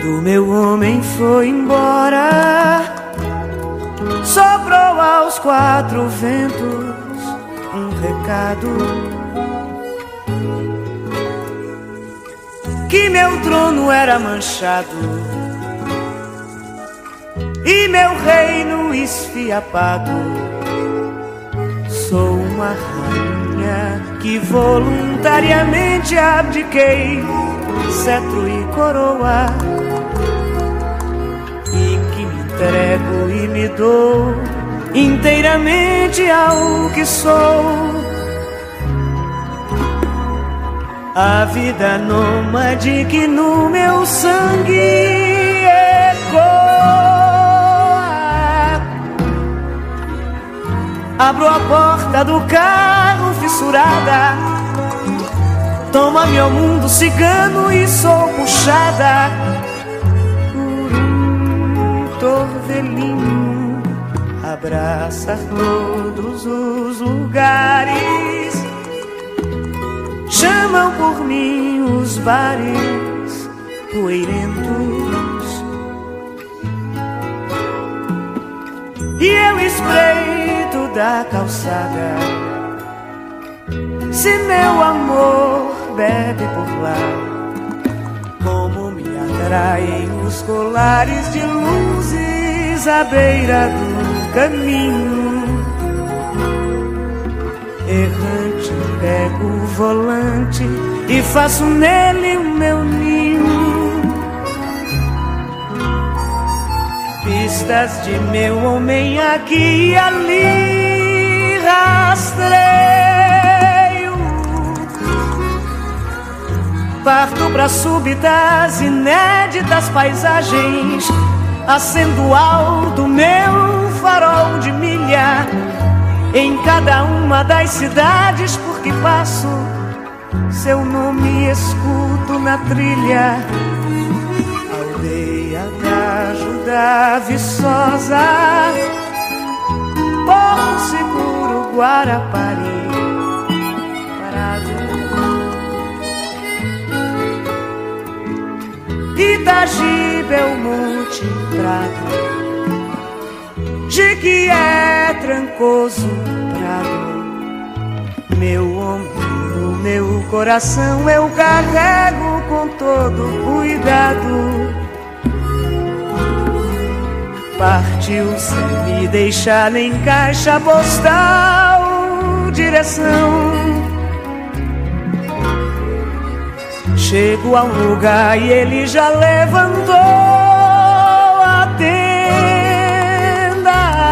O meu homem foi embora, soprou aos quatro ventos um recado: que meu trono era manchado e meu reino esfiapado. Sou uma rainha que voluntariamente abdiquei cetro e coroa, e que me entrego e me dou inteiramente ao que sou. A vida nômade que no meu sangue ecoa. Abro a porta do carro fissurada, toma-me ao mundo cigano e sou puxada por um torvelinho. Abraçar todos os lugares, chamam por mim os bares poeirentos, e eu espreito da calçada se meu amor bebe por lá. Como me atraem os colares de luzes à beira do caminho. Errante, pego o volante e faço nele o meu ninho. Pistas de meu homem aqui e ali rastreio. Parto para súbitas, inéditas paisagens, acendo alto meu farol de milha em cada uma das cidades por que passo. Seu nome escuto na trilha: aldeia Gajo da Viçosa, Porto Seguro, Guarapari, Parado, Itagi, Belmonte, Prado, que é Trancoso, Prado. Meu ombro, meu coração eu carrego com todo cuidado. Partiu sem me deixar nem caixa postal, direção. Chego a um lugar e ele já levantou a tenda.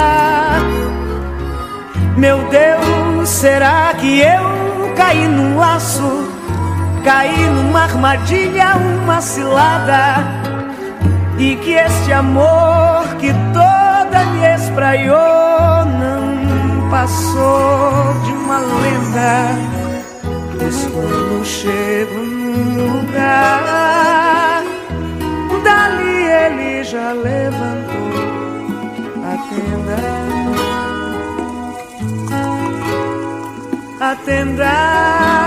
Meu Deus, será que eu caí num laço, caí numa armadilha, uma cilada, e que este amor que toda me espraiou não passou de uma lenda? Pois quando chego num lugar, dali ele já levantou a tenda. A tenda